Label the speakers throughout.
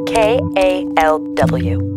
Speaker 1: KALW.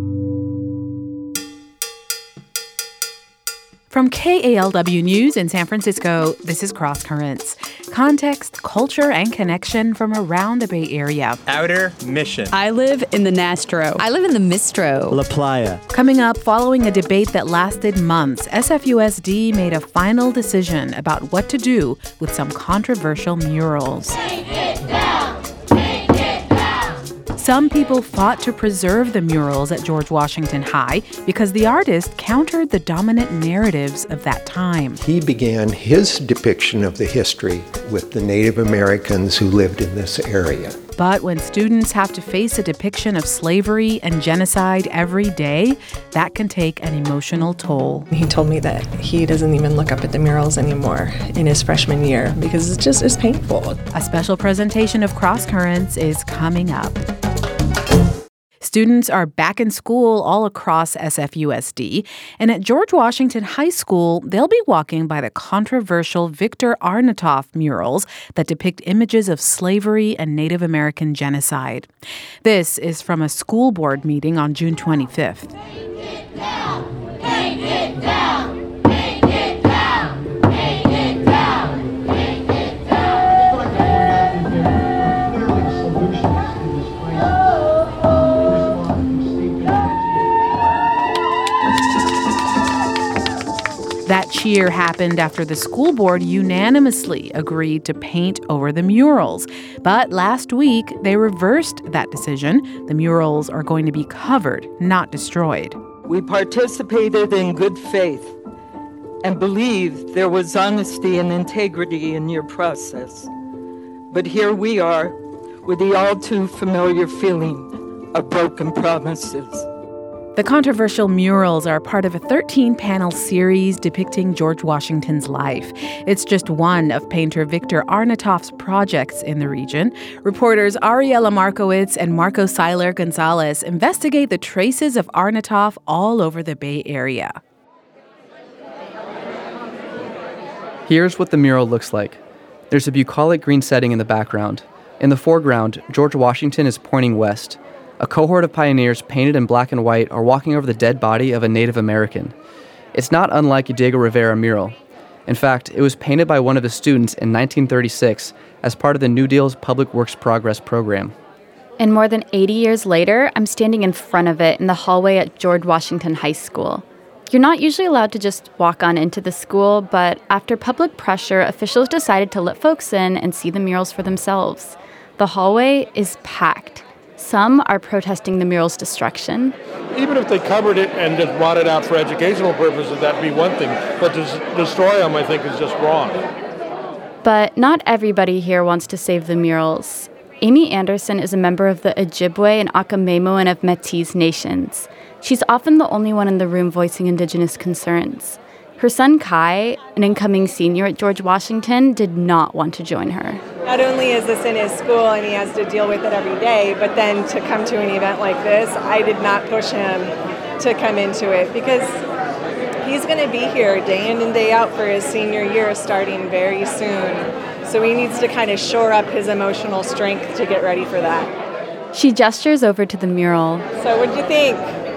Speaker 2: From KALW News in San Francisco, this is Cross Currents. Context, culture, and connection from around the Bay Area.
Speaker 3: Outer Mission.
Speaker 4: I live in the Nastro.
Speaker 5: I live in the Mistro.
Speaker 6: La Playa.
Speaker 2: Coming up, following a debate that lasted months, SFUSD made a final decision about what to do with some controversial murals.
Speaker 7: Take it down! Take it down!
Speaker 2: Some people fought to preserve the murals at George Washington High because the artist countered the dominant narratives of that time.
Speaker 8: He began his depiction of the history with the Native Americans who lived in this area.
Speaker 2: But when students have to face a depiction of slavery and genocide every day, that can take an emotional toll.
Speaker 9: He told me that he doesn't even look up at the murals anymore in his freshman year because it's painful.
Speaker 2: A special presentation of Cross Currents is coming up. Students are back in school all across SFUSD, and at George Washington High School, they'll be walking by the controversial Victor Arnautoff murals that depict images of slavery and Native American genocide. This is from a school board meeting on June 25th.
Speaker 7: Take it down! Take it down! Take it down! Take it down! Take it
Speaker 2: That cheer happened after the school board unanimously agreed to paint over the murals. But last week, they reversed that decision. The murals are going to be covered, not destroyed.
Speaker 10: We participated in good faith and believed there was honesty and integrity in your process. But here we are with the all too familiar feeling of broken promises.
Speaker 2: The controversial murals are part of a 13-panel series depicting George Washington's life. It's just one of painter Victor Arnautoff's projects in the region. Reporters Ariela Markowitz and Marco Seiler Gonzalez investigate the traces of Arnautoff all over the Bay Area.
Speaker 11: Here's what the mural looks like. There's a bucolic green setting in the background. In the foreground, George Washington is pointing west. A cohort of pioneers painted in black and white are walking over the dead body of a Native American. It's not unlike a Diego Rivera mural. In fact, it was painted by one of his students in 1936 as part of the New Deal's Public Works Progress program.
Speaker 12: And more than 80 years later, I'm standing in front of it in the hallway at George Washington High School. You're not usually allowed to just walk on into the school, but after public pressure, officials decided to let folks in and see the murals for themselves. The hallway is packed. Some are protesting the mural's destruction.
Speaker 13: Even if they covered it and just brought it out for educational purposes, that'd be one thing. But to destroy them, I think, is just wrong.
Speaker 12: But not everybody here wants to save the murals. Amy Anderson is a member of the Ojibwe and Akamemoan of Métis nations. She's often the only one in the room voicing Indigenous concerns. Her son Kai, an incoming senior at George Washington, did not want to join her.
Speaker 14: Not only is this in his school and he has to deal with it every day, but then to come to an event like this, I did not push him to come into it because he's going to be here day in and day out for his senior year starting very soon. So he needs to kind of shore up his emotional strength to get ready for that.
Speaker 12: She gestures over to the mural.
Speaker 14: So what'd you think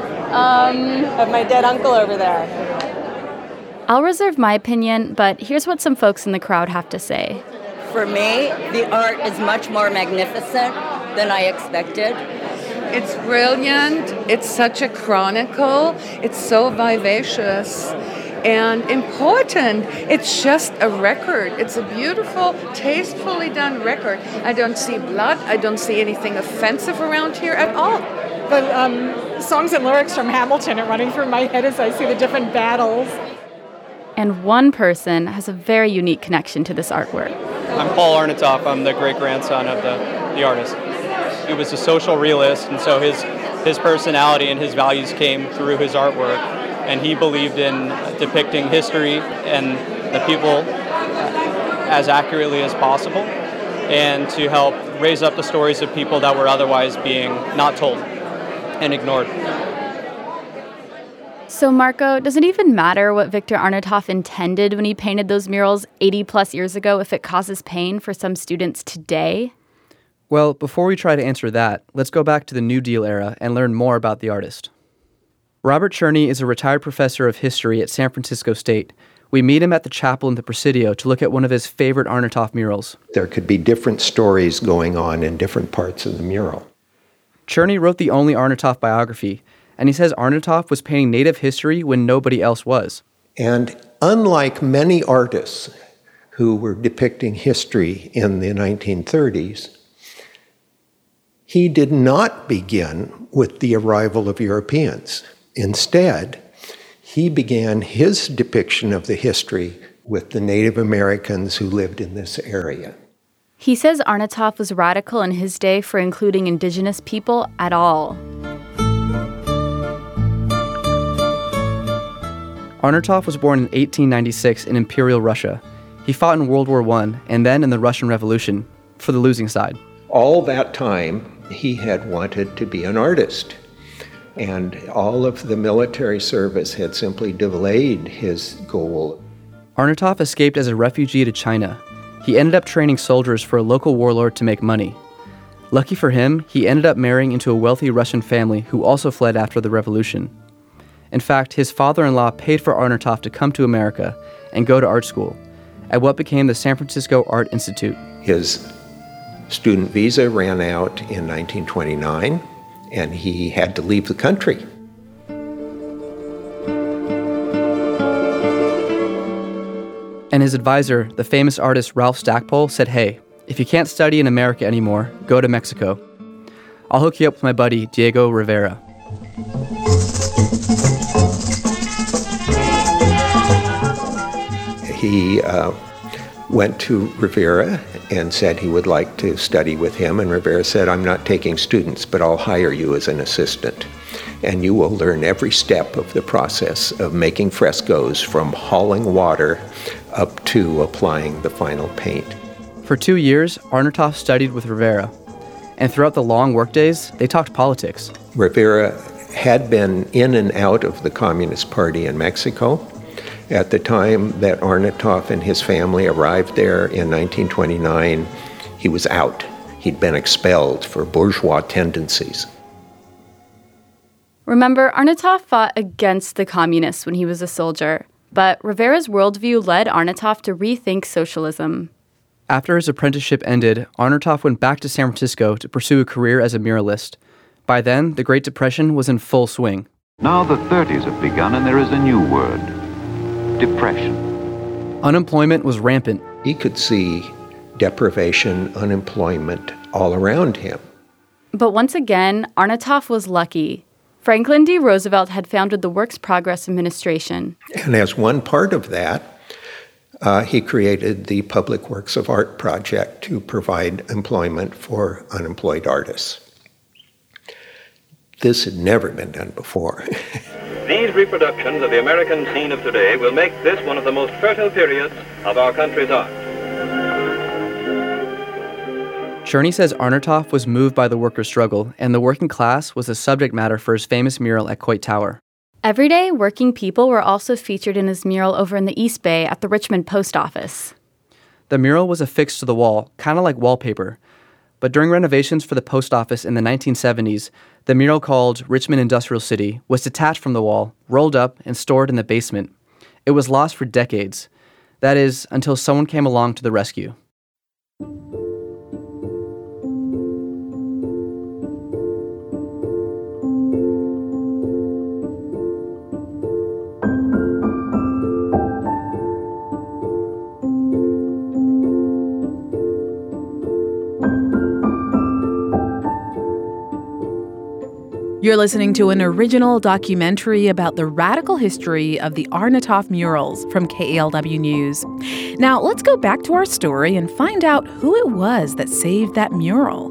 Speaker 14: of my dead uncle over there?
Speaker 12: I'll reserve my opinion, but here's what some folks in the crowd have to say.
Speaker 15: For me, the art is much more magnificent than I expected.
Speaker 16: It's brilliant. It's such a chronicle. It's so vivacious and important. It's just a record. It's a beautiful, tastefully done record. I don't see blood. I don't see anything offensive around here at all.
Speaker 17: But songs and lyrics from Hamilton are running through my head as I see the different battles.
Speaker 12: And one person has a very unique connection to this artwork.
Speaker 18: I'm Paul Arnautoff. I'm the great-grandson of the artist. He was a social realist, and so his personality and his values came through his artwork. And he believed in depicting history and the people as accurately as possible, and to help raise up the stories of people that were otherwise being not told and ignored.
Speaker 12: So, Marco, does it even matter what Victor Arnautoff intended when he painted those murals 80 plus years ago if it causes pain for some students today?
Speaker 11: Well, before we try to answer that, let's go back to the New Deal era and learn more about the artist. Robert Cherney is a retired professor of history at San Francisco State. We meet him at the chapel in the Presidio to look at one of his favorite Arnautoff murals.
Speaker 8: There could be different stories going on in different parts of the mural.
Speaker 11: Cherney wrote the only Arnautoff biography, and he says Arnautoff was painting native history when nobody else was.
Speaker 8: And unlike many artists who were depicting history in the 1930s, he did not begin with the arrival of Europeans. Instead, he began his depiction of the history with the Native Americans who lived in this area.
Speaker 12: He says Arnautoff was radical in his day for including indigenous people at all.
Speaker 11: Arnautoff was born in 1896 in Imperial Russia. He fought in World War I and then in the Russian Revolution, for the losing side.
Speaker 8: All that time, he had wanted to be an artist. And all of the military service had simply delayed his goal.
Speaker 11: Arnautoff escaped as a refugee to China. He ended up training soldiers for a local warlord to make money. Lucky for him, he ended up marrying into a wealthy Russian family who also fled after the revolution. In fact, his father-in-law paid for Arnautoff to come to America and go to art school at what became the San Francisco Art Institute.
Speaker 8: His student visa ran out in 1929, and he had to leave the country.
Speaker 11: And his advisor, the famous artist Ralph Stackpole, said, "Hey, if you can't study in America anymore, go to Mexico. I'll hook you up with my buddy, Diego Rivera."
Speaker 8: He went to Rivera and said he would like to study with him, and Rivera said, "I'm not taking students, but I'll hire you as an assistant, and you will learn every step of the process of making frescoes, from hauling water up to applying the final paint."
Speaker 11: For 2 years, Arnautoff studied with Rivera, and throughout the long workdays, they talked politics.
Speaker 8: Rivera had been in and out of the Communist Party in Mexico. At the time that Arnautoff and his family arrived there in 1929, he was out. He'd been expelled for bourgeois tendencies.
Speaker 12: Remember, Arnautoff fought against the communists when he was a soldier, but Rivera's worldview led Arnautoff to rethink socialism.
Speaker 11: After his apprenticeship ended, Arnautoff went back to San Francisco to pursue a career as a muralist. By then, the Great Depression was in full swing.
Speaker 1: Now the 30s have begun and there is a new word: depression.
Speaker 11: Unemployment was rampant.
Speaker 8: He could see deprivation, unemployment all around him.
Speaker 12: But once again, Arnautoff was lucky. Franklin D. Roosevelt had founded the Works Progress Administration.
Speaker 8: And as one part of that, he created the Public Works of Art project to provide employment for unemployed artists. This had never been done before.
Speaker 3: These reproductions of the American scene of today will make this one of the most fertile periods of our country's art.
Speaker 11: Cherney says Arnautoff was moved by the worker struggle, and the working class was the subject matter for his famous mural at Coit Tower.
Speaker 12: Everyday working people were also featured in his mural over in the East Bay at the Richmond Post Office.
Speaker 11: The mural was affixed to the wall, kind of like wallpaper. But during renovations for the post office in the 1970s, the mural called Richmond Industrial City was detached from the wall, rolled up, and stored in the basement. It was lost for decades. That is, until someone came along to the rescue.
Speaker 2: You're listening to an original documentary about the radical history of the Arnautoff murals from KALW News. Now, let's go back to our story and find out who it was that saved that mural.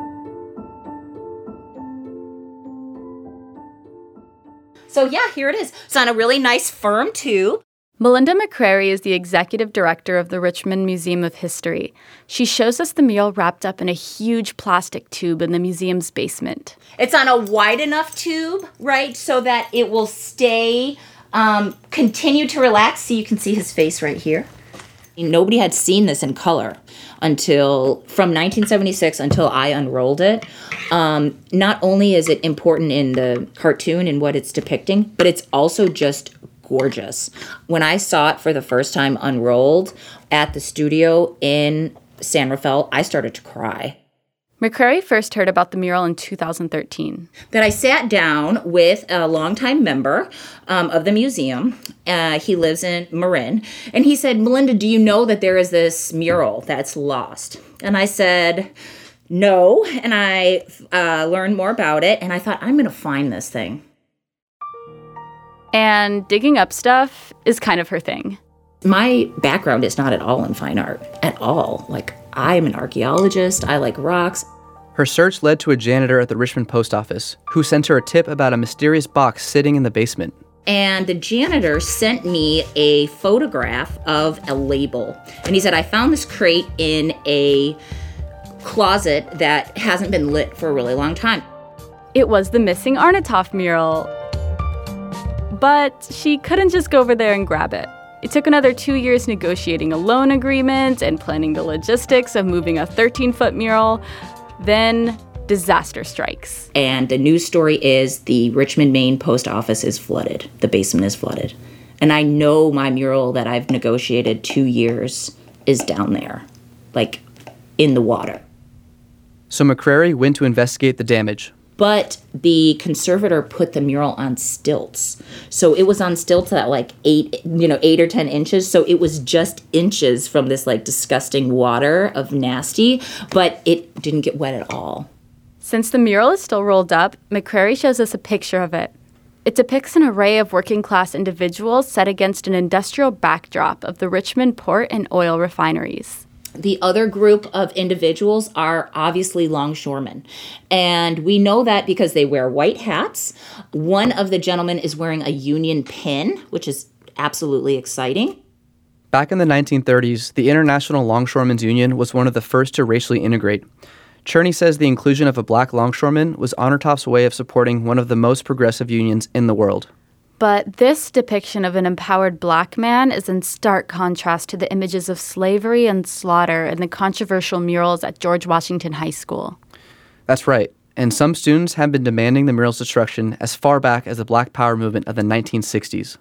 Speaker 5: So yeah, here it is. It's on a really nice firm tube.
Speaker 12: Melinda McCrary is the executive director of the Richmond Museum of History. She shows us the mural wrapped up in a huge plastic tube in the museum's basement.
Speaker 5: It's on a wide enough tube, right, so that it will stay, continue to relax. So you can see his face right here. Nobody had seen this in color from 1976 until I unrolled it. Not only is it important in the cartoon and what it's depicting, but it's also just gorgeous. When I saw it for the first time unrolled at the studio in San Rafael, I started to cry.
Speaker 12: McCrary first heard about the mural in 2013.
Speaker 5: That I sat down with a longtime member of the museum. He lives in Marin. And he said, Melinda, do you know that there is this mural that's lost? And I said, no. And I learned more about it. And I thought, I'm going to find this thing.
Speaker 12: And digging up stuff is kind of her thing.
Speaker 5: My background is not at all in fine art, at all. Like, I'm an archaeologist. I like rocks.
Speaker 11: Her search led to a janitor at the Richmond post office who sent her a tip about a mysterious box sitting in the basement.
Speaker 5: And the janitor sent me a photograph of a label. And he said, I found this crate in a closet that hasn't been lit for a really long time.
Speaker 12: It was the missing Arnotov mural. But she couldn't just go over there and grab it. It took another 2 years negotiating a loan agreement and planning the logistics of moving a 13-foot mural. Then disaster strikes.
Speaker 5: And the news story is the Richmond, Maine post office is flooded. The basement is flooded. And I know my mural that I've negotiated 2 years is down there, like in the water.
Speaker 11: So McCrary went to investigate the damage.
Speaker 5: But the conservator put the mural on stilts. So it was on stilts at like 8 or 10 inches. So it was just inches from this like disgusting water of nasty, but it didn't get wet at all.
Speaker 12: Since the mural is still rolled up, McCrary shows us a picture of it. It depicts an array of working-class individuals set against an industrial backdrop of the Richmond port and oil refineries.
Speaker 5: The other group of individuals are obviously longshoremen. And we know that because they wear white hats. One of the gentlemen is wearing a Union pin, which is absolutely exciting.
Speaker 11: Back in the 1930s, the International Longshoremen's Union was one of the first to racially integrate. Cherney says the inclusion of a black longshoreman was Arnotov's way of supporting one of the most progressive unions in the world.
Speaker 12: But this depiction of an empowered black man is in stark contrast to the images of slavery and slaughter in the controversial murals at George Washington High School.
Speaker 11: That's right, and some students have been demanding the mural's destruction as far back as the Black Power movement of the 1960s.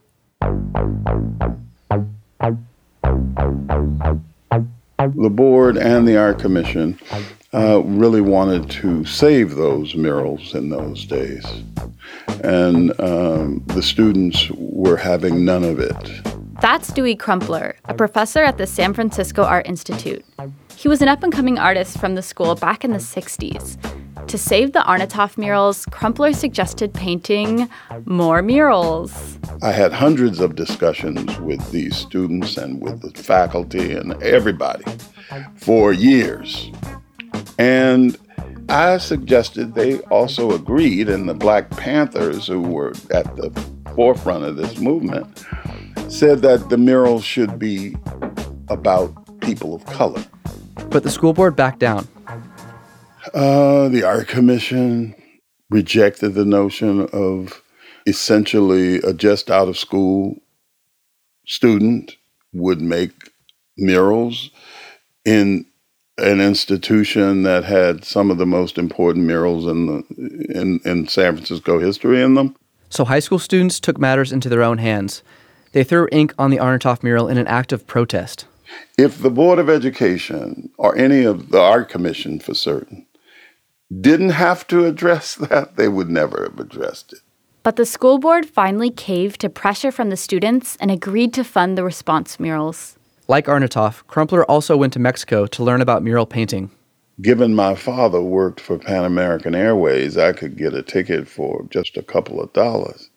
Speaker 6: The board and the Art Commission really wanted to save those murals in those days. And the students were having none of it.
Speaker 12: That's Dewey Crumpler, a professor at the San Francisco Art Institute. He was an up-and-coming artist from the school back in the 60s. To save the Arnotov murals, Crumpler suggested painting more murals.
Speaker 6: I had hundreds of discussions with these students and with the faculty and everybody for years. And I suggested they also agreed, and the Black Panthers, who were at the forefront of this movement, said that the murals should be about people of color.
Speaker 11: But the school board backed down.
Speaker 6: The Art Commission rejected the notion of essentially a just out of school student would make murals in an institution that had some of the most important murals in San Francisco history in them.
Speaker 11: So high school students took matters into their own hands. They threw ink on the Arnotov mural in an act of protest.
Speaker 6: If the Board of Education, or any of the Art Commission for certain, didn't have to address that, they would never have addressed it.
Speaker 12: But the school board finally caved to pressure from the students and agreed to fund the response murals.
Speaker 11: Like Arnotov, Crumpler also went to Mexico to learn about mural painting.
Speaker 6: Given my father worked for Pan American Airways, I could get a ticket for just a couple of dollars.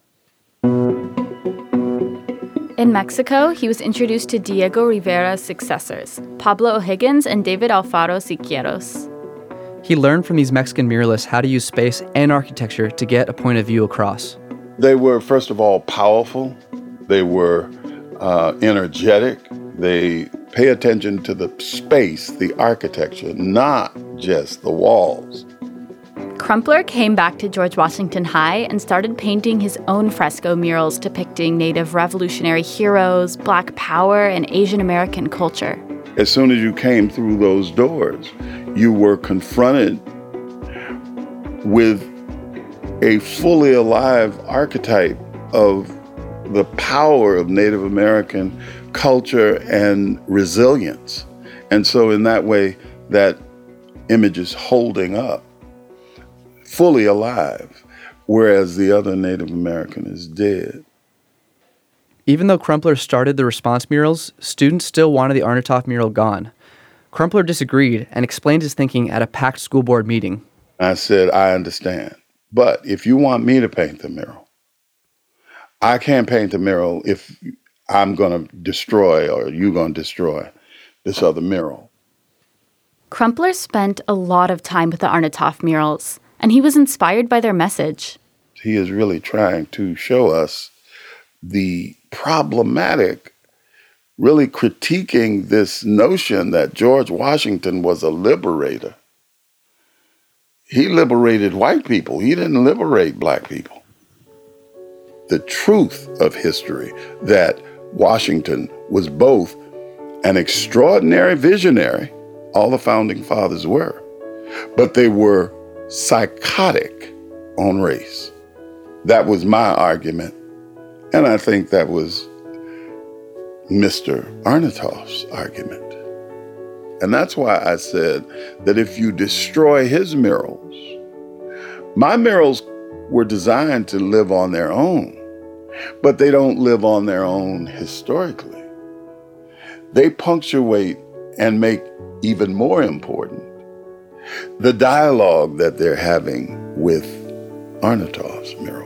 Speaker 12: In Mexico, he was introduced to Diego Rivera's successors, Pablo O'Higgins and David Alfaro Siqueiros.
Speaker 11: He learned from these Mexican muralists how to use space and architecture to get a point of view across.
Speaker 6: They were, first of all, powerful. They were energetic. They pay attention to the space, the architecture, not just the walls.
Speaker 12: Crumpler came back to George Washington High and started painting his own fresco murals depicting Native revolutionary heroes, Black power, and Asian American culture.
Speaker 6: As soon as you came through those doors, you were confronted with a fully alive archetype of the power of Native American culture and resilience. And so in that way, that image is holding up, fully alive, whereas the other Native American is dead.
Speaker 11: Even though Crumpler started the response murals, students still wanted the Arnottoff mural gone. Crumpler disagreed and explained his thinking at a packed school board meeting.
Speaker 6: I said, I understand, but if you want me to paint the mural, I can't paint the mural if I'm going to destroy or you're going to destroy this other mural.
Speaker 12: Crumpler spent a lot of time with the Arnottoff murals, and he was inspired by their message.
Speaker 6: He is really trying to show us the problematic, really critiquing this notion that George Washington was a liberator. He liberated white people. He didn't liberate Black people. The truth of history that Washington was both an extraordinary visionary, all the founding fathers were, but they were psychotic on race. That was my argument, and I think that was Mr. Arnottoff's argument. And that's why I said that if you destroy his murals, my murals were designed to live on their own, but they don't live on their own historically. They punctuate and make even more important the dialogue that they're having with Arnottoff's mural.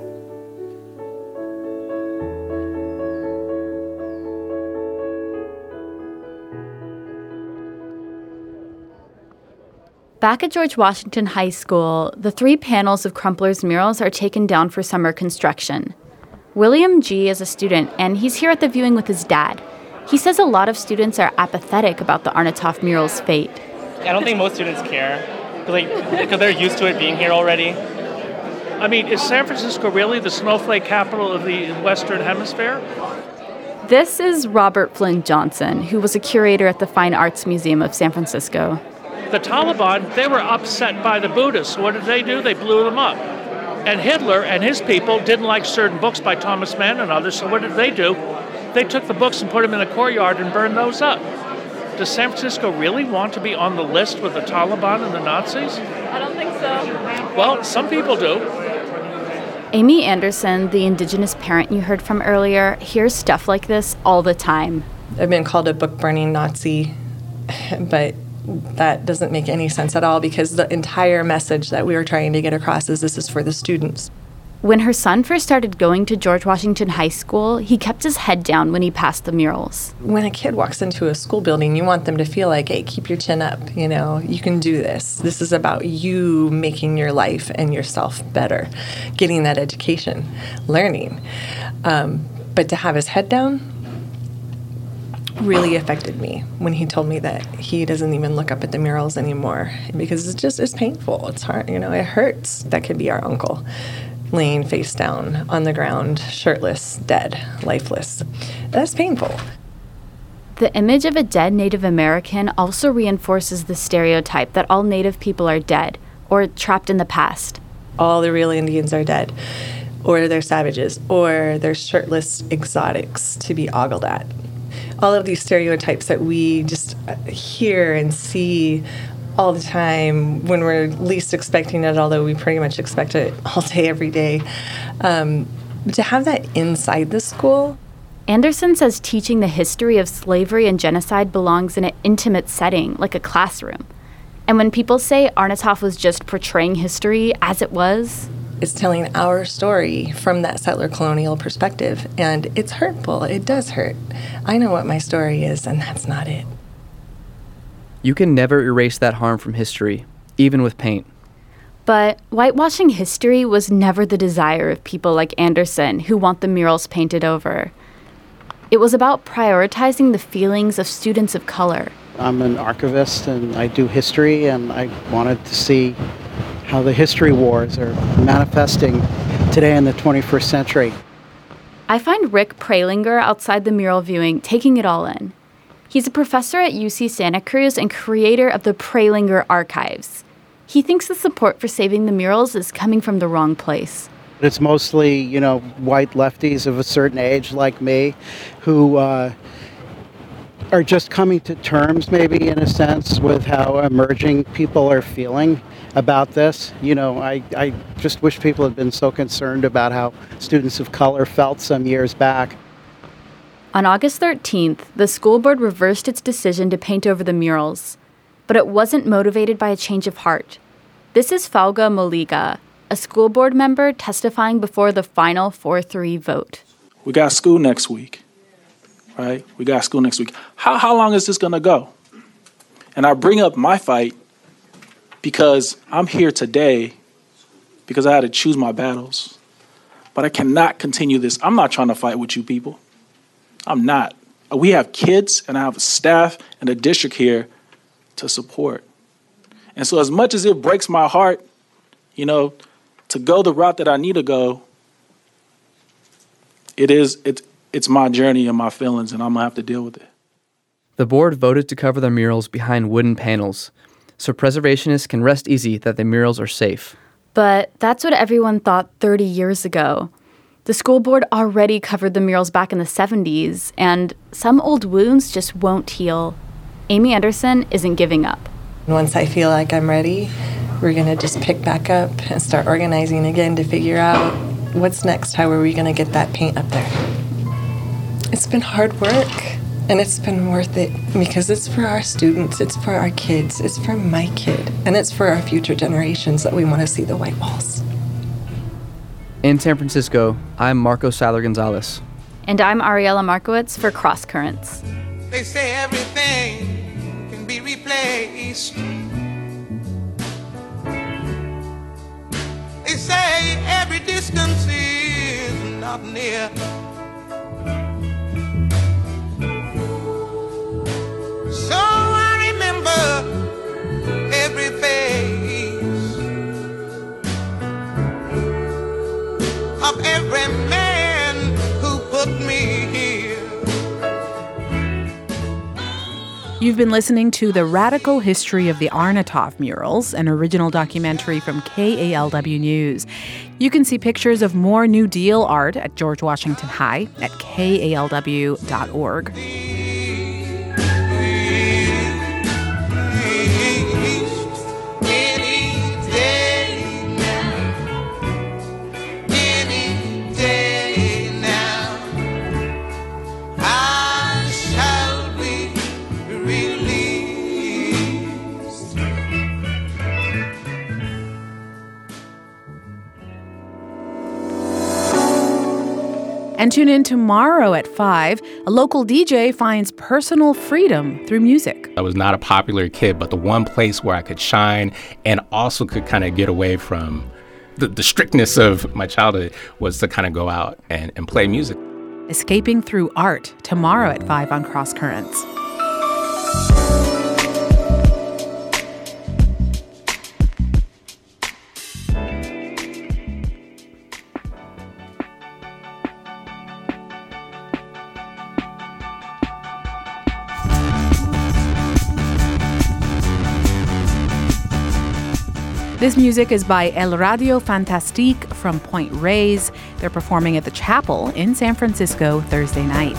Speaker 12: Back at George Washington High School, the 3 panels of Crumpler's murals are taken down for summer construction. William G. is a student, and he's here at the viewing with his dad. He says a lot of students are apathetic about the Arnottoff mural's fate.
Speaker 19: I don't think most students care, because they're used to it being here already.
Speaker 13: I mean, is San Francisco really the snowflake capital of the Western Hemisphere?
Speaker 12: This is Robert Flynn Johnson, who was a curator at the Fine Arts Museum of San Francisco.
Speaker 13: The Taliban, they were upset by the Buddhists. What did they do? They blew them up. And Hitler and his people didn't like certain books by Thomas Mann and others, so what did they do? They took the books and put them in the courtyard and burned those up. Does San Francisco really want to be on the list with the Taliban and the Nazis?
Speaker 12: I don't think so.
Speaker 13: Well, some people do.
Speaker 12: Amy Anderson, the Indigenous parent you heard from earlier, hears stuff like this all the time.
Speaker 9: I've been called a book-burning Nazi, but that doesn't make any sense at all because the entire message that we were trying to get across is this is for the students.
Speaker 12: When her son first started going to George Washington High School, he kept his head down when he passed the murals.
Speaker 9: When a kid walks into a school building, you want them to feel like, hey, keep your chin up, you can do this. This is about you making your life and yourself better, getting that education, learning. But to have his head down really affected me when he told me that he doesn't even look up at the murals anymore because it's painful. It's hard, it hurts. That could be our uncle laying face down on the ground, shirtless, dead, lifeless. That's painful.
Speaker 12: The image of a dead Native American also reinforces the stereotype that all Native people are dead or trapped in the past.
Speaker 9: All the real Indians are dead, or they're savages, or they're shirtless exotics to be ogled at. All of these stereotypes that we just hear and see all the time when we're least expecting it, although we pretty much expect it all day, every day. To have that inside the school.
Speaker 12: Anderson says teaching the history of slavery and genocide belongs in an intimate setting, like a classroom. And when people say Arnottoff was just portraying history as it was,
Speaker 9: it's telling our story from that settler colonial perspective. And it's hurtful. It does hurt. I know what my story is, and that's not it.
Speaker 11: You can never erase that harm from history, even with paint.
Speaker 12: But whitewashing history was never the desire of people like Anderson who want the murals painted over. It was about prioritizing the feelings of students of color.
Speaker 20: I'm an archivist and I do history, and I wanted to see how the history wars are manifesting today in the 21st century.
Speaker 12: I find Rick Pralinger outside the mural viewing taking it all in. He's a professor at UC Santa Cruz and creator of the Pralinger Archives. He thinks the support for saving the murals is coming from the wrong place.
Speaker 20: It's mostly, white lefties of a certain age like me who are just coming to terms, maybe in a sense, with how emerging people are feeling about this. I just wish people had been so concerned about how students of color felt some years back.
Speaker 12: On August 13th, the school board reversed its decision to paint over the murals, but it wasn't motivated by a change of heart. This is Fauga Moliga, a school board member testifying before the final 4-3 vote.
Speaker 21: We got school next week, right? We got school next week. How long is this going to go? And I bring up my fight because I'm here today because I had to choose my battles. But I cannot continue this. I'm not trying to fight with you people. I'm not. We have kids and I have staff and a district here to support. And so as much as it breaks my heart, to go the route that I need to go, it's my journey and my feelings, and I'm going to have to deal with it.
Speaker 11: The board voted to cover the murals behind wooden panels, so preservationists can rest easy that the murals are safe.
Speaker 12: But that's what everyone thought 30 years ago. The school board already covered the murals back in the 70s, and some old wounds just won't heal. Amy Anderson isn't giving up.
Speaker 9: Once I feel like I'm ready, we're going to just pick back up and start organizing again to figure out what's next. How are we going to get that paint up there? It's been hard work, and it's been worth it because it's for our students, it's for our kids, it's for my kid, and it's for our future generations that we want to see the white walls.
Speaker 11: In San Francisco, I'm Marco Sadler Gonzalez.
Speaker 12: And I'm Ariella Markowitz for Cross Currents.
Speaker 22: They say everything can be replaced. They say every distance is not near. So I remember every face of every man who put me here.
Speaker 2: You've been listening to The Radical History of the Arnotov Murals, an original documentary from KALW News. You can see pictures of more New Deal art at George Washington High at kalw.org. And tune in tomorrow at 5. A local DJ finds personal freedom through music.
Speaker 23: I was not a popular kid, but the one place where I could shine and also could kind of get away from the strictness of my childhood was to kind of go out and play music.
Speaker 2: Escaping through art tomorrow at 5 on Cross Currents. This music is by El Radio Fantastique from Point Reyes. They're performing at the Chapel in San Francisco Thursday night.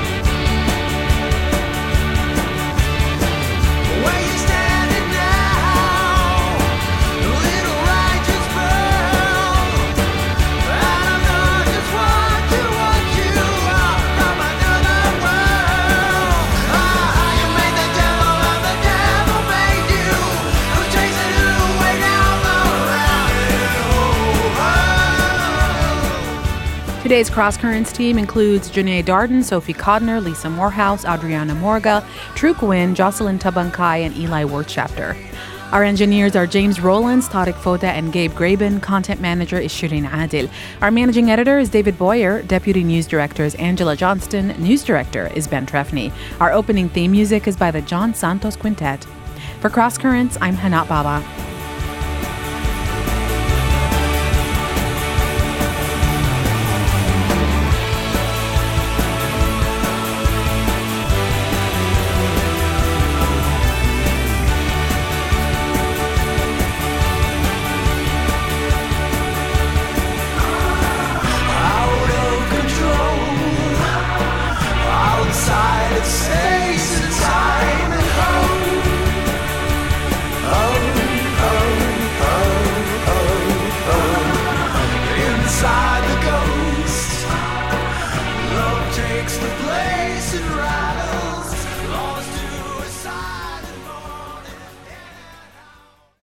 Speaker 22: Where you standing now?
Speaker 2: Today's Cross Currents team includes Janae Darden, Sophie Codner, Lisa Morehouse, Adriana Morga, True Quinn, Jocelyn Tabankay, and Eli Wirtschafter. Our engineers are James Rowlands, Tariq Foda, and Gabe Graben. Content manager is Shireen Adil. Our managing editor is David Boyer. Deputy news director is Angela Johnston. News director is Ben Trefny. Our opening theme music is by the John Santos Quintet. For Cross Currents, I'm Hanat Baba.